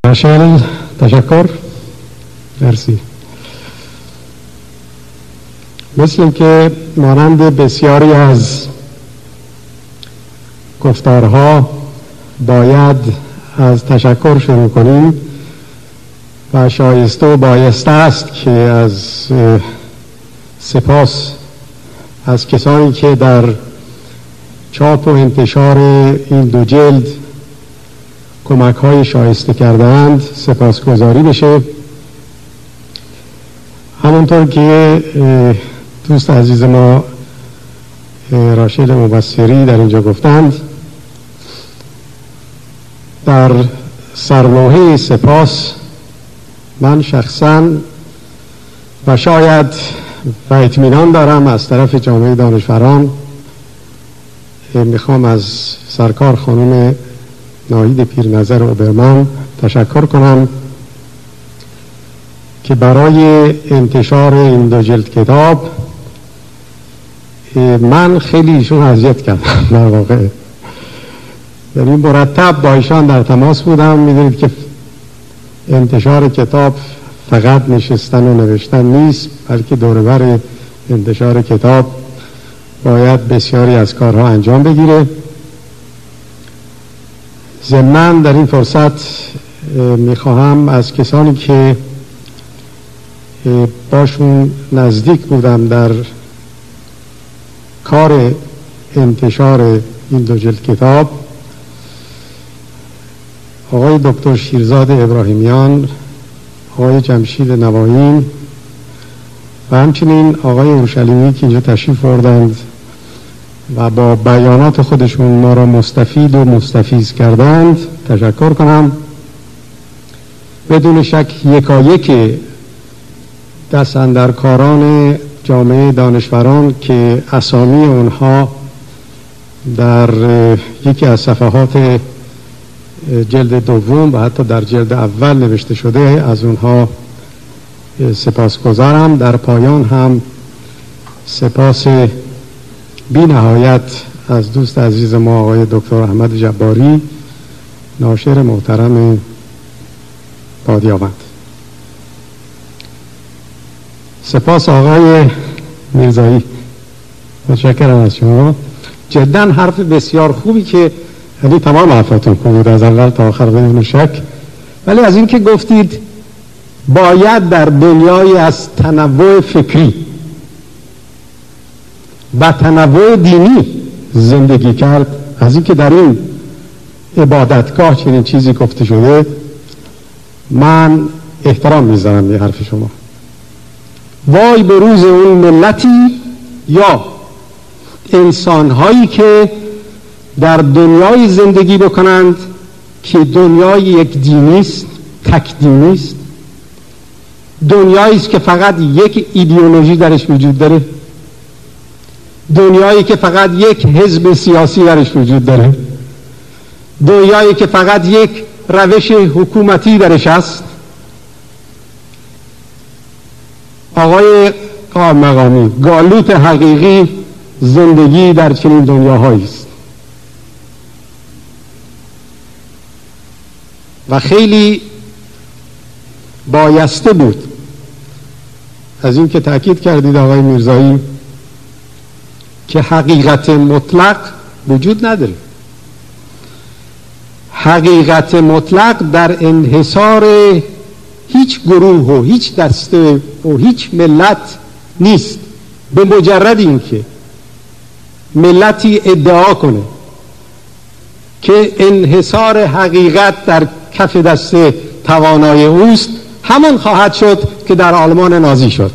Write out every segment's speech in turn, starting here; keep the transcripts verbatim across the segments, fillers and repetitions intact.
راشل تشکر. مرسی. مثل که مانند بسیاری از گفتارها باید از تشکر شروع کنیم و شایسته و بایسته است که از سپاس از کسانی که در چاپ و انتشار این دو جلد کمک های شایسته کردند سپاسگزاری بشه. همونطور که دوست عزیز ما راشد مبصری در اینجا گفتند، در سرلوحه سپاس من شخصا و شاید و اطمینان دارم از طرف جامعه دانشوران میخوام از سرکار خانم ناهید پیرنظر اوبرمن تشکر کنم که برای انتشار این دو جلد کتاب من خیلی ایشون اذیت کردم. در واقع یعنی مرتب با ایشان در تماس بودم. میدونید که انتشار کتاب فقط نشستن و نوشتن نیست، بلکه دوربر انتشار کتاب باید بسیاری از کارها انجام بگیره. ضمناً در این فرصت میخواهم از کسانی که باشون نزدیک بودم در کار انتشار این دو جلد کتاب، آقای دکتر شیرزاد ابراهیمیان، آقای جمشید نوایین و همچنین آقای اورشلیمی که اینجا تشریف آوردند و با بیانات خودشون ما را مستفید و مستفیض کردند تشکر کنم. بدون شک یکایک دست اندرکاران جامعه دانشوران که اسامی اونها در یکی از صفحات جلد دوم و حتی در جلد اول نوشته شده، از اونها سپاسگزارم. در پایان هم سپاس بی نهایت از دوست عزیز ما آقای دکتر احمد جباری، ناشر محترم بادیابند. سپاس آقای میرزایی، متشکرم از شما. جدا حرف بسیار خوبی که یعنی تمام حرفاتون خوب بود از اول تا آخر بدون شک، ولی از این که گفتید باید در دنیای از تنوع فکری و تنوع دینی زندگی کرد، از این که در این عبادتگاه چنین چیزی گفته شده، من احترام میذارم به حرف شما. وای به روز اون ملتی یا انسانهایی که در دنیای زندگی بکنند که دنیای یک دینی است، تک دینی است، دنیایی است که فقط یک ایدئولوژی درش وجود داره، دنیایی که فقط یک حزب سیاسی درش وجود داره، دنیایی که فقط یک روش حکومتی درش است. آقای مقامی، گالوت حقیقی زندگی در چنین دنیاهایی است و خیلی بایسته بود از این که تأکید کردید آقای میرزایی که حقیقت مطلق وجود نداره. حقیقت مطلق در انحصار هیچ گروه و هیچ دسته و هیچ ملت نیست. به مجرد این که ملتی ادعا کنه که انحصار حقیقت در کف دست توانای اوست، همان خواهد شد که در آلمان نازی شد.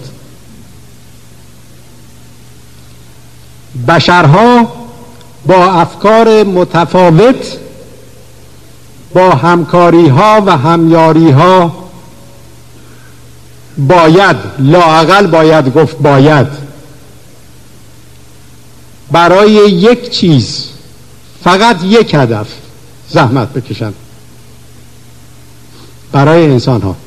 بشرها با افکار متفاوت، با همکاری ها و همیاری ها باید، لااقل باید گفت باید، برای یک چیز، فقط یک هدف زحمت بکشن. برای انسان ها،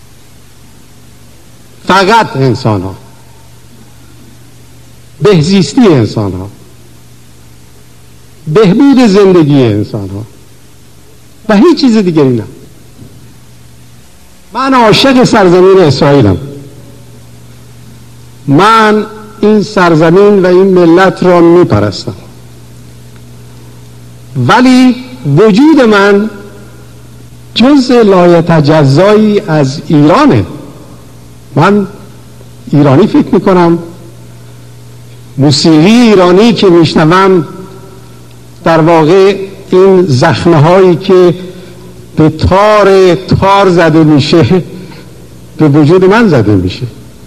فقط انسان ها، بهزیستی انسان ها، بهبود زندگی انسان ها و هیچ چیز دیگری نه. من عاشق سرزمین اسرائیلم. من این سرزمین و این ملت را میپرستم، ولی وجود من جزء لایتجزایی از ایرانه. من ایرانی فکر میکنم، موسیقی ایرانی که میشنوم در واقع این زخمه هایی که به تار تار زده میشه به وجود من زده میشه.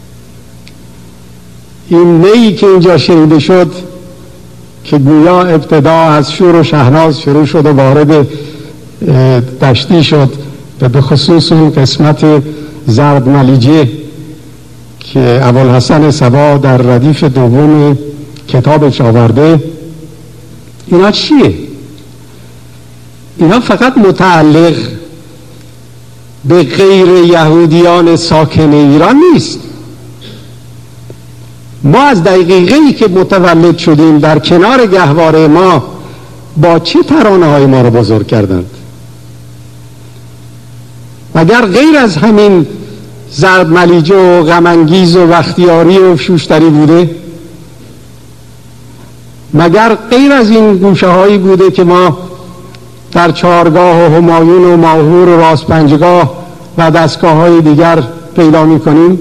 این نیی که اینجا شنیده شد که گویا ابتدا از شور و شهناز شروع شد و وارد دشتی شد و به خصوص اون قسمت زرد ملیجه که ابوالحسن صبا در ردیف دوم کتابش آورده، اینا چیه؟ اینا فقط متعلق به غیر یهودیان ساکن ایران نیست. ما از دقیقه‌ای که متولد شدیم در کنار گهواره ما با چه ترانه های ما رو بزرگ کردند؟ مگر غیر از همین زرد ملیجه و غمانگیز و وختیاری و شوشتری بوده؟ مگر غیر از این گوشه هایی بوده که ما در چارگاه و همایون و ماهور و راست پنجگاه و دستگاه های دیگر پیدا می کنیم؟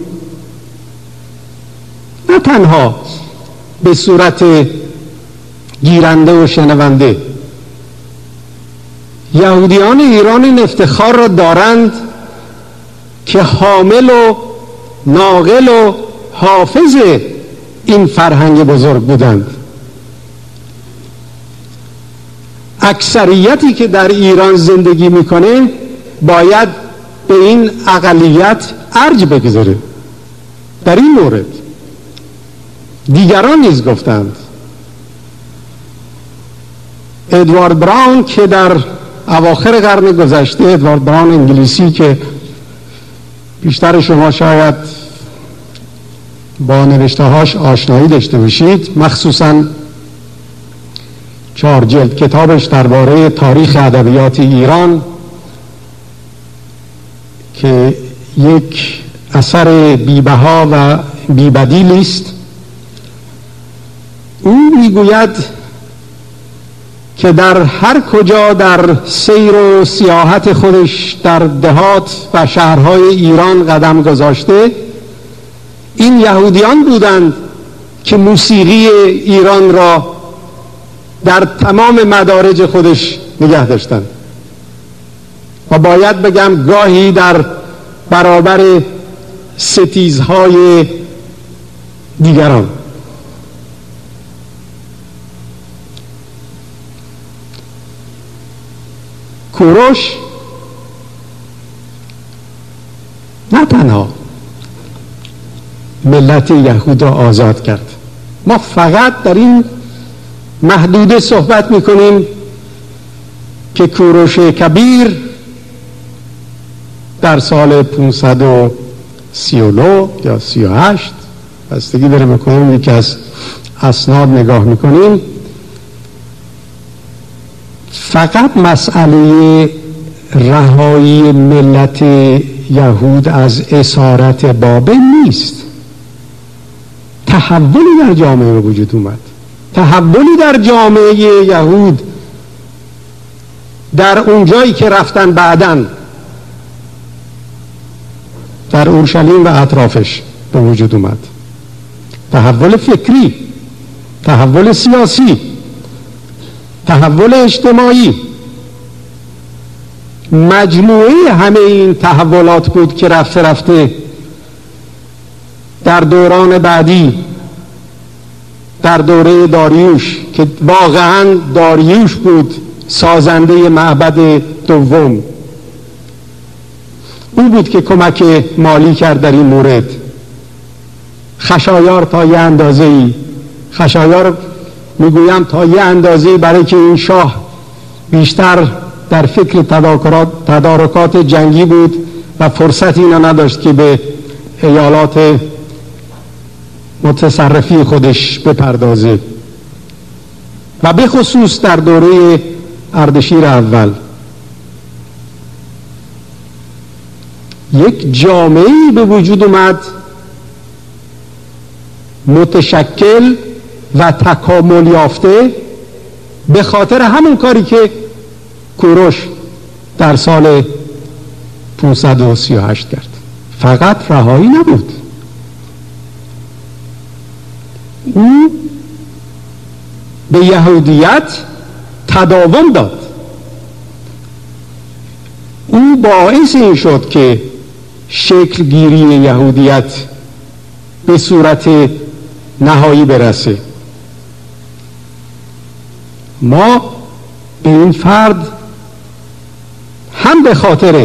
نه تنها به صورت گیرنده و شنونده. یهودیان ایران این افتخار را دارند که حامل و ناقل و حافظ این فرهنگ بزرگ بودند. اکثریتی که در ایران زندگی میکنه باید به این اقلیت ارج بگذاره. در این مورد دیگران نیز گفتند. ادوارد براون که در اواخر قرن گذشته، ادوارد براون انگلیسی که بیشتر شما شاید با نوشته هاش آشنایی داشته باشید، مخصوصاً چهار جلد کتابش درباره تاریخ ادبیات ایران که یک اثر بی‌بها و بی‌بدیلی است، او میگوید که در هر کجا در سیر و سیاحت خودش در دهات و شهرهای ایران قدم گذاشته، این یهودیان بودند که موسیقی ایران را در تمام مدارج خودش نگه داشتند. و باید بگم گاهی در برابر ستیزهای دیگران. کوروش نه تنها ملت یهود را آزاد کرد. ما فقط در این محدوده صحبت میکنیم که کوروش کبیر در سال پانصد و سی و نه یا سی و هشت، بستگی داره میکنیم یکی از اسناد نگاه میکنیم، فقط مسئله رهایی ملت یهود از اسارت بابل نیست. تحولی در جامعه وجود اومد، تحولی در جامعه یهود در اونجایی که رفتن بعداً در اورشلیم و اطرافش به وجود اومد. تحول فکری، تحول سیاسی، تحول اجتماعی، مجموعه همه این تحولات بود که رفته رفته در دوران بعدی، در دوره داریوش که واقعا داریوش بود سازنده معبد دوم، او بود که کمک مالی کرد در این مورد. خشایار تا یه اندازه‌ای، خشایار میگویم تا یه اندازه‌ای برای که این شاه بیشتر در فکر تدارکات, تدارکات جنگی بود و فرصتی اینا نداشت که به ایالات متصرفی خودش بپردازه و به خصوص در دوره اردشیر اول. یک جامعه‌ای به وجود اومد متشکل و تکامل یافته به خاطر همون کاری که کوروش در سال پانصد و سی و هشت کرد. فقط رهایی نبود، او به یهودیت تداوم داد. او باعث این شد که شکل گیری یهودیت به صورت نهایی برسه. ما به این فرد هم به خاطر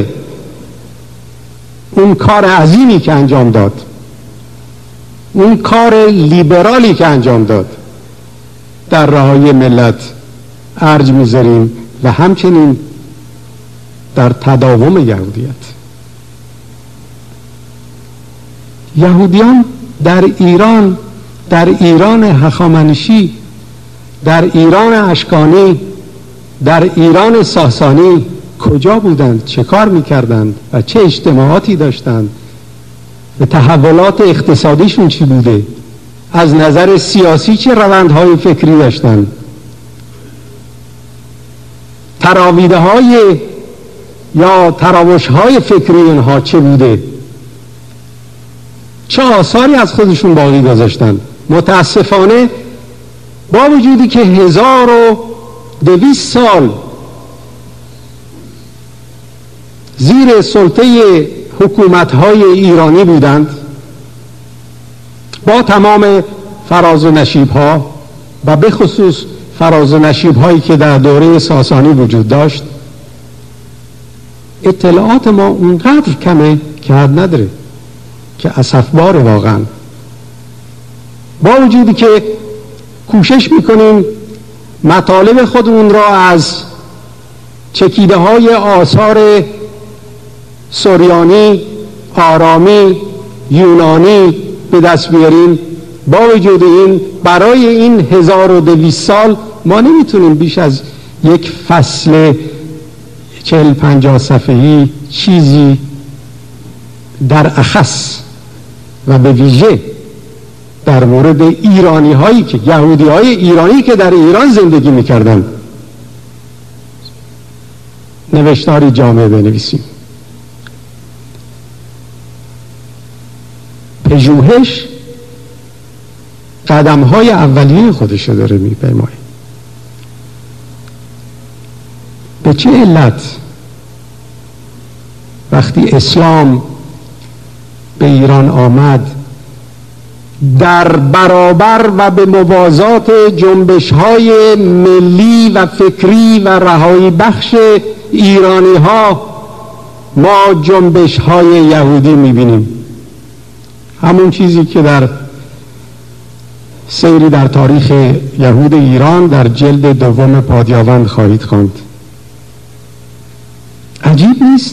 اون کار عظیمی که انجام داد، اون کار لیبرالی که انجام داد، در رهایی ملت ارج میذاریم و همچنین در تداوم یهودیت. یهودیان در ایران، در ایران هخامنشی، در ایران اشکانی، در ایران ساسانی کجا بودند؟ چه کار میکردند؟ و چه اجتماعاتی داشتند؟ و تحولات اقتصادیشون چی بوده؟ از نظر سیاسی چه روندهای فکری داشتند؟ تراویده های یا تراوش های فکری اونها چه بوده؟ چه آثاری از خودشون باقی گذاشتند؟ متاسفانه با وجودی که هزار و دویست سال زیر سلطه حکومت‌های ایرانی بودند، با تمام فراز و نشیب‌ها و به خصوص فراز و نشیب‌هایی که در دوره ساسانی وجود داشت، اطلاعات ما اونقدر کمه که حد نداره، که اسفبار واقعا. با وجودی که کوشش میکنیم مطالب خودمون را از چکیده های آثار سوریانی، آرامی، یونانی به دست بیاریم، با وجود این برای این هزار و دویست سال ما نمیتونیم بیش از یک فصل چهل پنجاه صفحه‌ای چیزی در اخص و به ویژه در مورد ایرانی هایی که یهودی های ایرانی که در ایران زندگی میکردن نوشتاری جامع بنویسیم. پژوهش قدم های اولیه خودش داره میپیماید. به چه علت وقتی اسلام به ایران آمد در برابر و به موازات جنبش های ملی و فکری و رهایی بخش ایرانی ها ما جنبش های یهودی میبینیم؟ همون چیزی که در سیری در تاریخ یهود ایران در جلد دوم پادیاوند خواهید خواند. عجیب نیست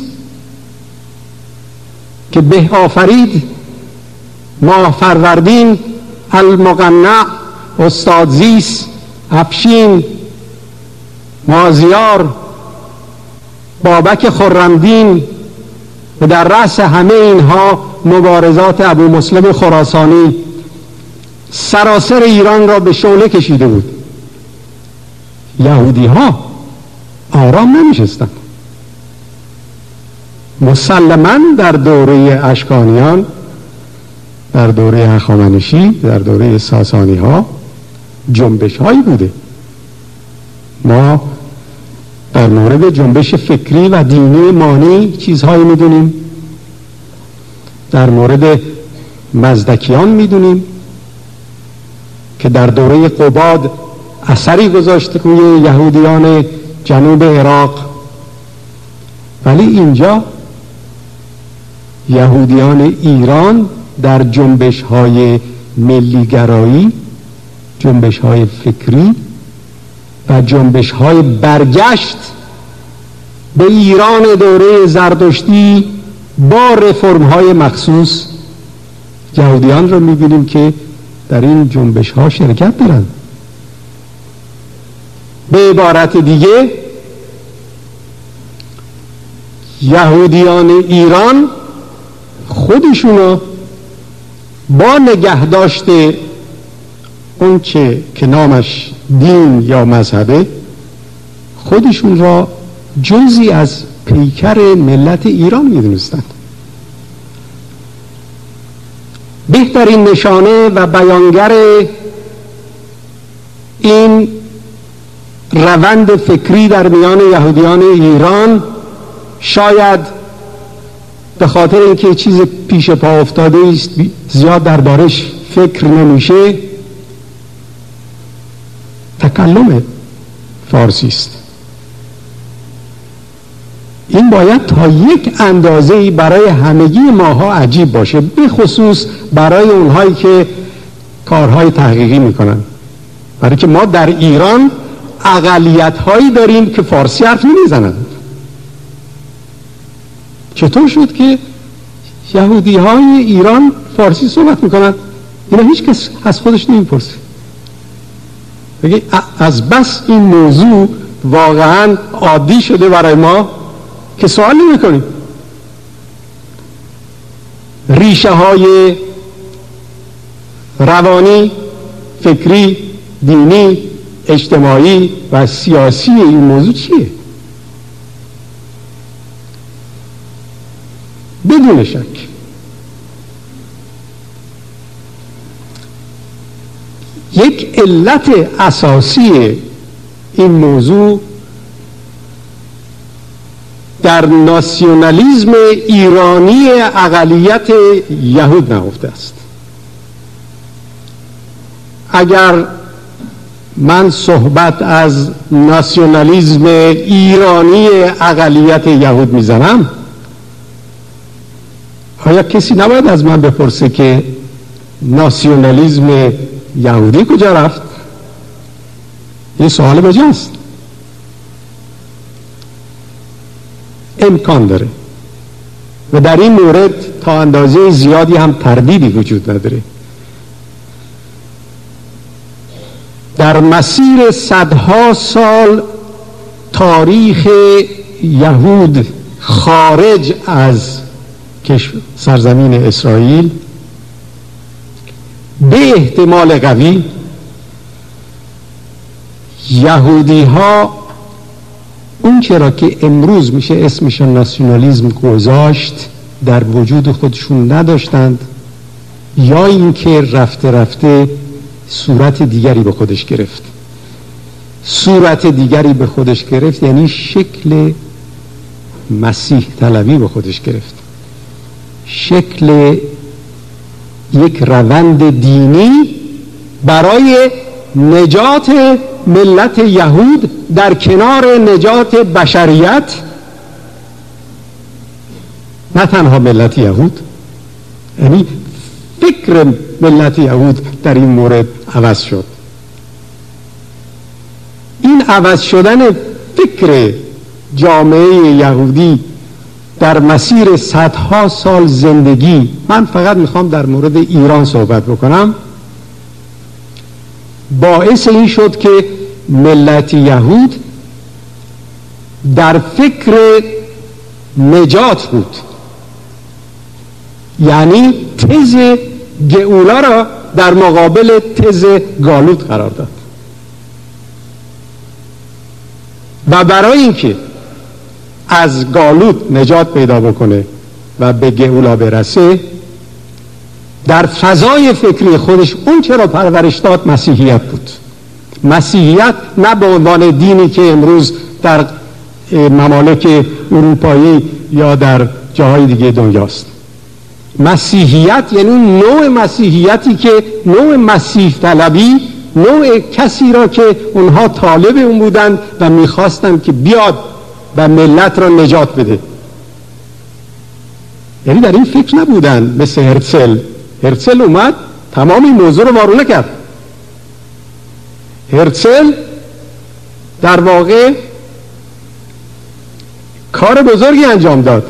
که به آفرید، ماه فروردین، المقنع، استاد زیس، افشین، مازیار، بابک خرمدین و در رأس همه اینها مبارزات ابو مسلم خراسانی سراسر ایران را به شعله کشیده بود. یهودی ها آرام نمیشستند. مسلماً در دوره اشکانیان، در دوره هخامنشی، در دوره ساسانی ها جنبش هایی بوده. ما در مورد جنبش فکری و دینی مانی چیزهایی میدونیم، در مورد مزدکیان میدونیم که در دوره قباد اثری گذاشته روی یهودیان جنوب عراق. ولی اینجا یهودیان ایران در جنبش های ملیگرایی، جنبش های فکری و جنبش های برگشت به ایران دوره زردشتی با رفرم های مخصوص، یهودیان رو میبینیم که در این جنبش ها شرکت دارند. به عبارت دیگه یهودیان ایران خودشونو با نگه داشته اون چه که نامش دین یا مذهبه خودشون را جزئی از پیکر ملت ایران میدونستند. بهترین نشانه و بیانگر این روند فکری در میان یهودیان ایران شاید به خاطر اینکه چیز پیش پا افتاده است زیاد دربارش فکر نمیشه تکلم فارسی است. این باید تا یک اندازه‌ای برای همگی ماها عجیب باشه، به خصوص برای اونهایی که کارهای تحقیقی میکنن، برای که ما در ایران اقلیت هایی داریم که فارسی حرف نمیزنند. چطور شد که یهودی های ایران فارسی صحبت میکنند؟ اینا هیچ کس از خودش نمیپرسه. بگه از بس این موضوع واقعا عادی شده برای ما که سوال نمی کنیم. ریشه های روانی، فکری، دینی، اجتماعی و سیاسی این موضوع چیه؟ بدون شک یک علت اساسی این موضوع در ناسیونالیسم ایرانی اقلیت یهود نهفته است. اگر من صحبت از ناسیونالیسم ایرانی اقلیت یهود میزنم، آیا کسی نباید از من بپرسه که ناسیونالیسم یهودی کجا رفت؟ این سوال بجاست. امکان داره و در این مورد تا اندازه زیادی هم تردیدی وجود نداره. در مسیر صدها سال تاریخ یهود خارج از سرزمین اسرائیل به احتمال قوی یهودی ها اون چرا که امروز میشه اسمش ناسیونالیسم گذاشت در وجود خودشون نداشتند، یا اینکه رفته رفته صورت دیگری به خودش گرفت. صورت دیگری به خودش گرفت یعنی شکل مسیح طلبی به خودش گرفت، شکل یک روند دینی برای نجات ملت یهود در کنار نجات بشریت، نه تنها ملت یهود، یعنی فکر ملت یهود در این مورد عوض شد. این عوض شدن فکر جامعه یهودی در مسیر صدها سال زندگی، من فقط میخوام در مورد ایران صحبت بکنم، باعث این شد که ملت یهود در فکر نجات بود، یعنی تز گئولا را در مقابل تز گالوت قرار داد و برای اینکه از گالوت نجات پیدا بکنه و به گئولا برسه در فضای فکری خودش اون چرا پرورش داد مسیحیت بود. مسیحیت نه به عنوان دینی که امروز در ممالک اروپایی یا در جاهای دیگه دنیاست. مسیحیت یعنی نوع مسیحیتی که نوع مسیح طلبی، نوع کسی را که اونها طالب اون بودند و میخواستند که بیاد و ملت را نجات بده. یعنی در این فکر نبودند مثل هرتزل. هرتزل اومد تمام این موضوع رو وارونه کرد. هرتزل در واقع کار بزرگی انجام داد.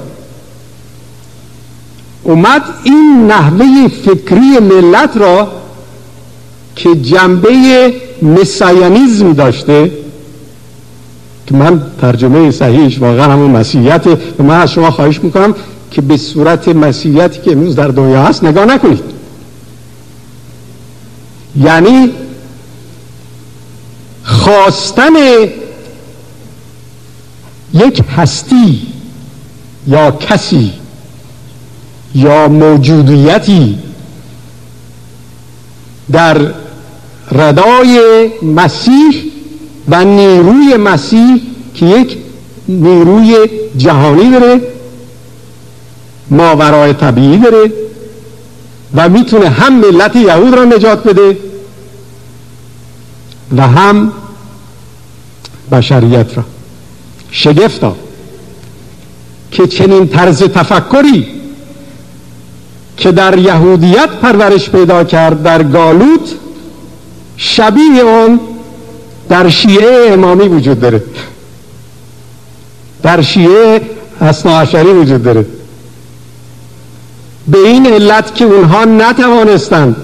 اومد این نحوه فکری ملت را که جنبه مسیحیانیسم داشته، که من ترجمه صحیحش واقعا همون مسیحیت، و من از شما خواهش میکنم که به صورت مسیحیتی که امروز در دنیا هست نگاه نکنید. یعنی خواستن یک هستی یا کسی یا موجودیتی در ردای مسیح و نیروی مسیح که یک نیروی جهانی داره، ماورای طبیعی داره و میتونه هم ملت یهود را نجات بده و هم بشریت را. شگفتا که چنین طرز تفکری که در یهودیت پرورش پیدا کرد در گالوت، شبیه اون در شیعه امامی وجود داره، در شیعه اثناعشری وجود داره. به این علت که اونها نتوانستند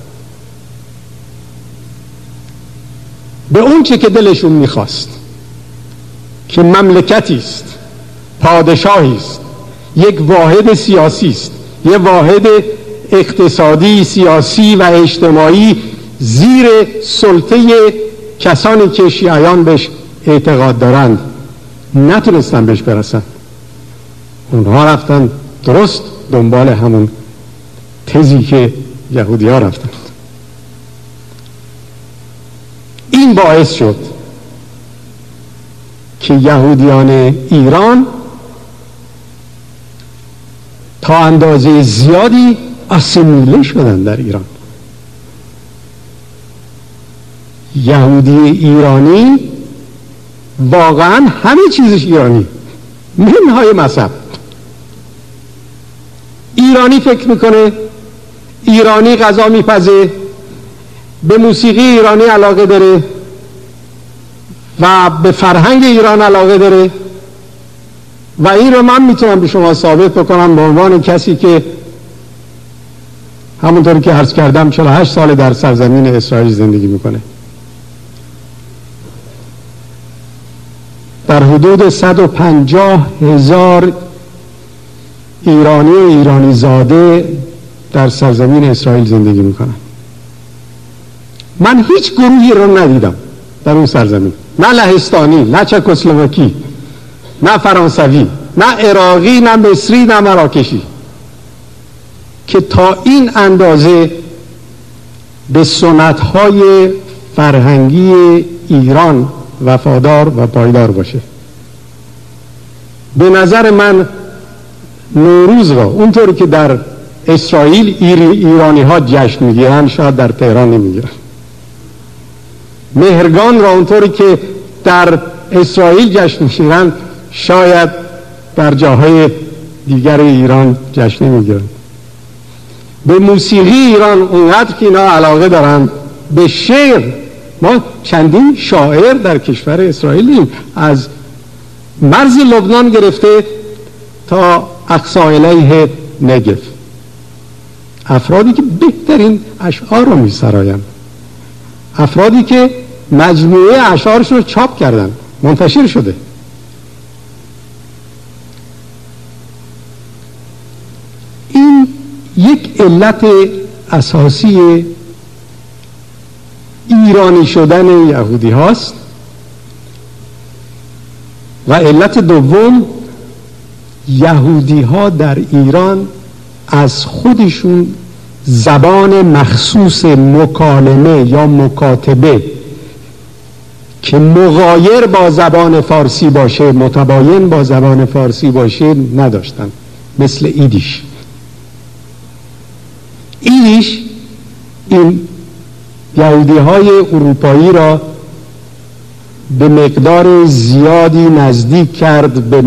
به اون چه که دلشون میخواست که مملکتی است، پادشاهی است، یک واحد سیاسی است، یک واحد اقتصادی، سیاسی و اجتماعی زیر سلطه کسانی که شیعیان بهش اعتقاد دارند، نتونستن بهش برسن. اونها رفتن درست دنبال همون تزی که یهودی ها رفتن. این باعث شد که یهودیان ایران تا اندازه زیادی اسیمیله شدن در ایران. یهودی ایرانی واقعا همه چیزش ایرانی، منهای مذهب. ایرانی فکر میکنه، ایرانی غذا میپزه، به موسیقی ایرانی علاقه داره و به فرهنگ ایران علاقه داره و این رو من میتونم به شما ثابت بکنم به عنوان کسی که همونطوری که عرض کردم چهل و هشت سال در سرزمین اسرائیل زندگی میکنه. در حدود صد و پنجاه هزار ایرانی و ایرانی زاده در سرزمین اسرائیل زندگی میکنن. من هیچ گروهی رو ندیدم در اون سرزمین، نه لهستانی، نه چکسلواکی، نه فرانسوی، نه عراقی، نه مصری، نه مراکشی که تا این اندازه به سنت‌های فرهنگی ایران وفادار و پایدار باشه. به نظر من نوروز را اونطوری که در اسرائیل ایرانی ها جشن میگیرن شاید در تهران نمیگیرن. مهرگان را اونطوری که در اسرائیل جشن میگیرن شاید در جاهای دیگر ایران جشن نمیگیرن. به موسیقی ایران اونقدر که اینا علاقه دارن، به شعر، ما چندین شاعر در کشور اسرائیل داریم، از مرز لبنان گرفته تا اقصا الیه نگف، افرادی که بهترین اشعار رو می‌سراین، افرادی که مجموعه اشعارشون رو چاپ کردن، منتشر شده. این یک علت اساسی ایرانی شدن یهودی هاست و علت دوم، یهودی ها در ایران از خودشون زبان مخصوص مکالمه یا مکاتبه که مغایر با زبان فارسی باشه، متباین با زبان فارسی باشه نداشتن، مثل ایدیش. ایدیش این یهودی های اروپایی را به مقدار زیادی نزدیک کرد به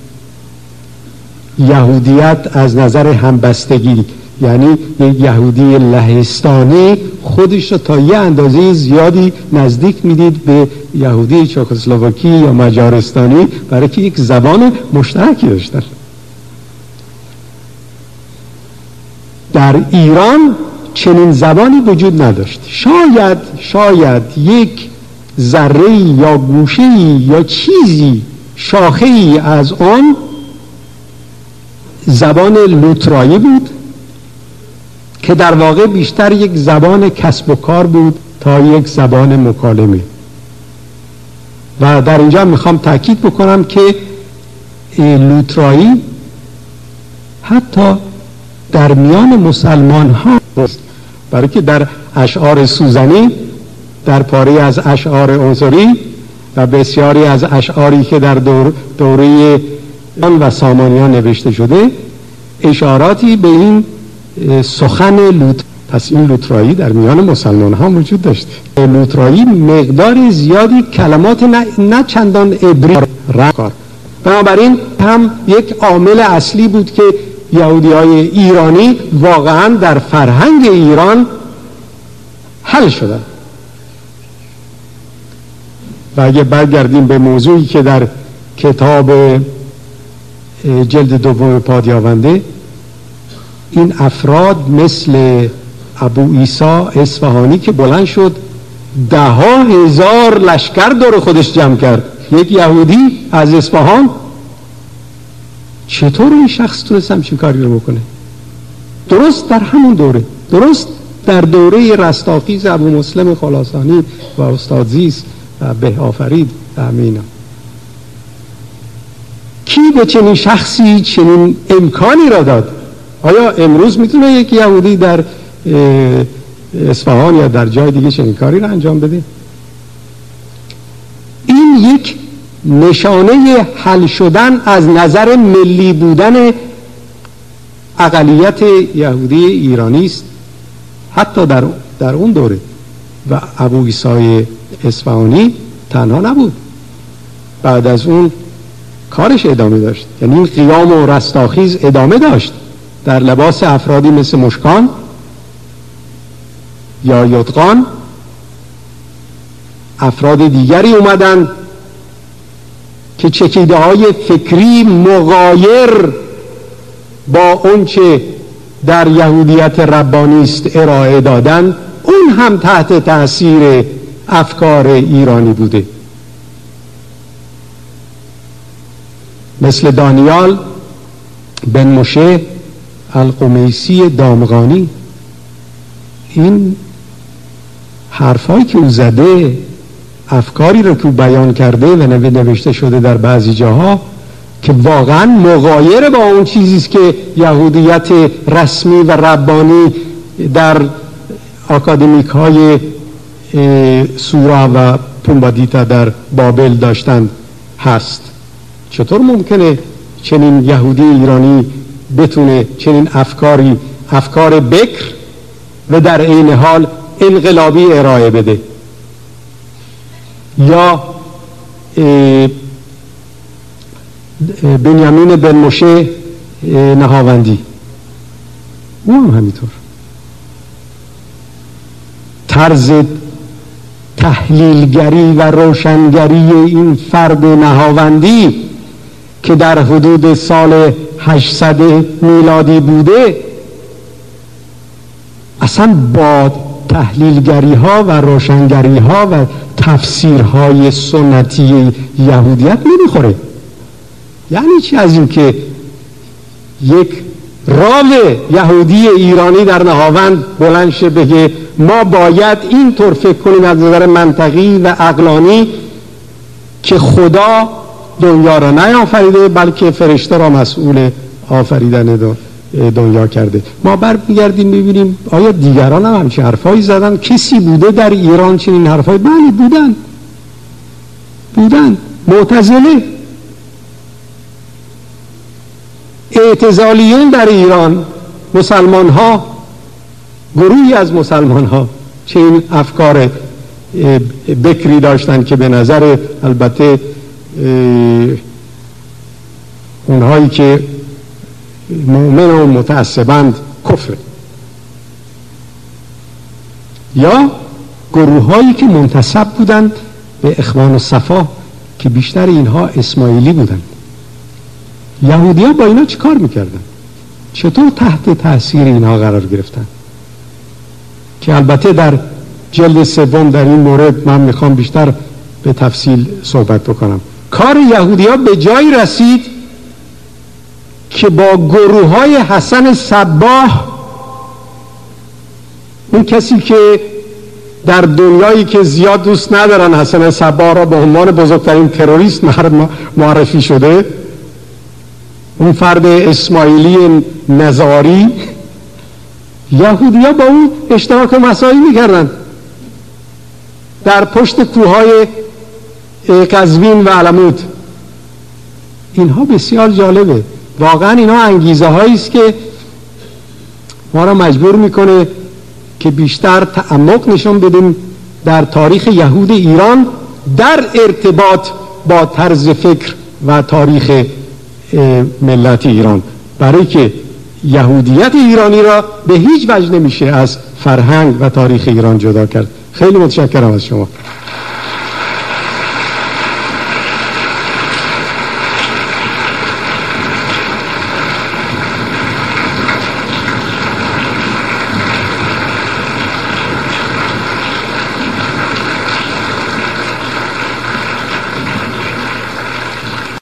یهودیت از نظر همبستگی. یعنی یک یهودی لهستانی خودش را تا یه اندازه زیادی نزدیک میدید به یهودی چکسلواکی یا مجارستانی، برای که یک زبان مشترکی داشتن. در ایران چنین زبانی وجود نداشت. شاید شاید یک ذره یا گوشه یا چیزی شاخه ای از آن زبان لوترایی بود که در واقع بیشتر یک زبان کسب و کار بود تا یک زبان مکالمه. و در اینجا میخوام تاکید بکنم که لوترایی حتی در میان مسلمان ها، برای که در اشعار سوزنی، در پاره از اشعار عنصری و بسیاری از اشعاری که در دور دوره و سامانیان نوشته شده اشاراتی به این سخن لوت. پس این لوترایی در میان مسلمان ها وجود داشته. لوترایی مقدار زیادی کلمات نه, نه چندان عبری رکار. بنابراین هم یک عامل اصلی بود که یهودی های ایرانی واقعا در فرهنگ ایران حل شدن. و اگه برگردیم به موضوعی که در کتاب جلد دوم پادیاونده، این افراد مثل ابو عیسی اصفهانی که بلند شد ده ها هزار لشکر دور خودش جمع کرد، یک یهودی از اصفهان، چطور این شخص تونست همچین کاری رو بکنه؟ درست در همون دوره، درست در دوره رستاخیز ابو مسلم خراسانی و استاد زیس و به آفرید و امینا. کی به چنین شخصی چنین امکانی را داد؟ آیا امروز میتونه یک یهودی در اصفهان یا در جای دیگه چنین کاری را انجام بده؟ این یک نشانه حل شدن از نظر ملی بودن اقلیت یهودی ایرانی است، حتی در در اون دوره. و ابو عیسی اصفهانی تنها نبود، بعد از اون کارش ادامه داشت. یعنی این قیام و رستاخیز ادامه داشت در لباس افرادی مثل مشکان یا یدقان. افراد دیگری اومدن که چکیده های فکری مغایر با اون چه در یهودیت ربانی است ارائه دادن، اون هم تحت تأثیر افکار ایرانی بوده. مثل دانیال بن مشه القمیسی دامغانی. این حرفایی که او زده، افکاری رو که او بیان کرده و نوشته شده در بعضی جاها که واقعا مغایر با اون چیزیست که یهودیت رسمی و ربانی در آکادمیک های سورا و پومبادیتا در بابل داشتند هست. چطور ممکنه چنین یهودی ایرانی بتونه چنین افکاری، افکار بکر و در عین حال انقلابی ارائه بده؟ یا بنیامین بن مشه نهاوندی، او هم همینطور. طرز تحلیلگری و روشنگری این فرد نهاوندی که در حدود سال هشتصد میلادی بوده اصلا با تحلیلگری ها و روشنگری ها و تفسیرهای سنتی یهودیت نمیخوره. یعنی چی؟ از این که یک راو یهودی ایرانی در نهاوند بلند شه بگه ما باید اینطور فکر کنیم از نظر منطقی و عقلانی که خدا دنیا را نیافریده بلکه فرشته را مسئول آفریدن دنیا کرده. ما برمیگردیم ببینیم آیا دیگران هم همچین حرفایی زدن؟ کسی بوده در ایران چنین حرفایی؟ بله بودن بودن معتزله، اعتزالیون در ایران، مسلمان ها، گروهی از مسلمان ها چنین افکار بکری داشتن که به نظر البته اونهایی که مؤمن و متعصبند کفر، یا گروه هایی که منتسب بودند به اخوان الصفا که بیشتر اینها اسماعیلی بودند. یهودی ها با اینا چی کار میکردن؟ چطور تحت تأثیر اینها قرار گرفتن؟ که البته در جلد سوم در این مورد من میخوام بیشتر به تفصیل صحبت بکنم. کار یهودی ها به جایی رسید که با گروه های حسن صباح، اون کسی که در دنیایی که زیاد دوست ندارن حسن صباح را به عنوان بزرگترین تروریست معرفی شده، اون فرد اسماعیلی نزاری، یهودی‌ها با اون اشتراک مساعی میکردن در پشت کوههای قزوین و علمود. اینها بسیار جالبه، واقعا اینها انگیزه هایی است که ما را مجبور میکنه که بیشتر تعمق نشون بدیم در تاریخ یهود ایران در ارتباط با طرز فکر و تاریخ ملت ایران، برای که یهودیت ایرانی را به هیچ وجه نمیشه از فرهنگ و تاریخ ایران جدا کرد. خیلی متشکرم از شما.